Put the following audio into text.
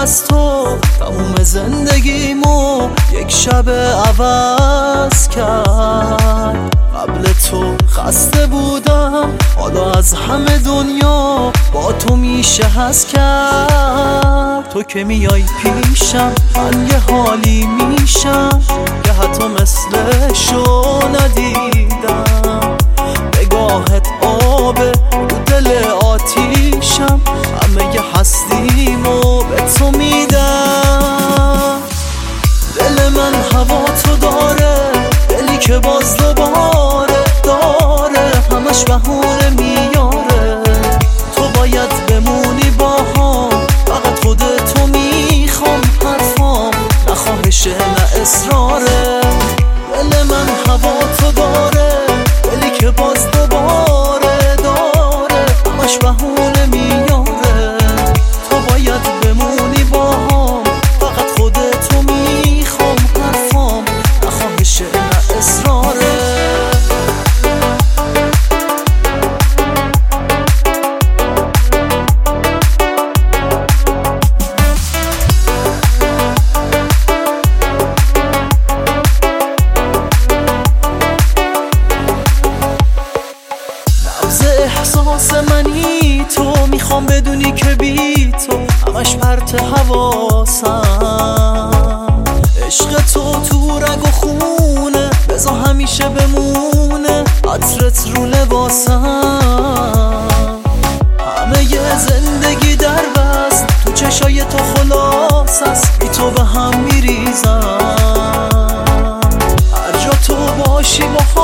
از تو تموم زندگیمو یک شب عوض کرد. قبل تو خسته بودم، حالا از همه دنیا با تو میشه حس کرد. تو که میای پیشم من یه حالی میشم که حتی مثلشو ندیدم. نگاهت آبه رو دل آتیشم، همه ی هستیمو به تو میدم. دل من هوا تو داره، دلی که باز دوباره داره همش بهونه میاره. تو باید بمونی باهام، فقط خودتو میخوام، حرفام نه خواهشه نه اصراره. دل من هوا تو داره، دلی که باز دوباره داره همش بهونه میاره. تو باید بمونی باهام، فقط خودتو میخوام، حرفام نه خواهشه نه اصراره. احساس منی تو، میخوام بدونی که بی تو همش پرت حواسم. عشق تو رگ و خونه، بذار همیشه بمونه عطرت رو لباسم. همه ی زندگی در بست تو چشای تو خلاص است، بی تو به هم میریزم. هر جا تو باشی با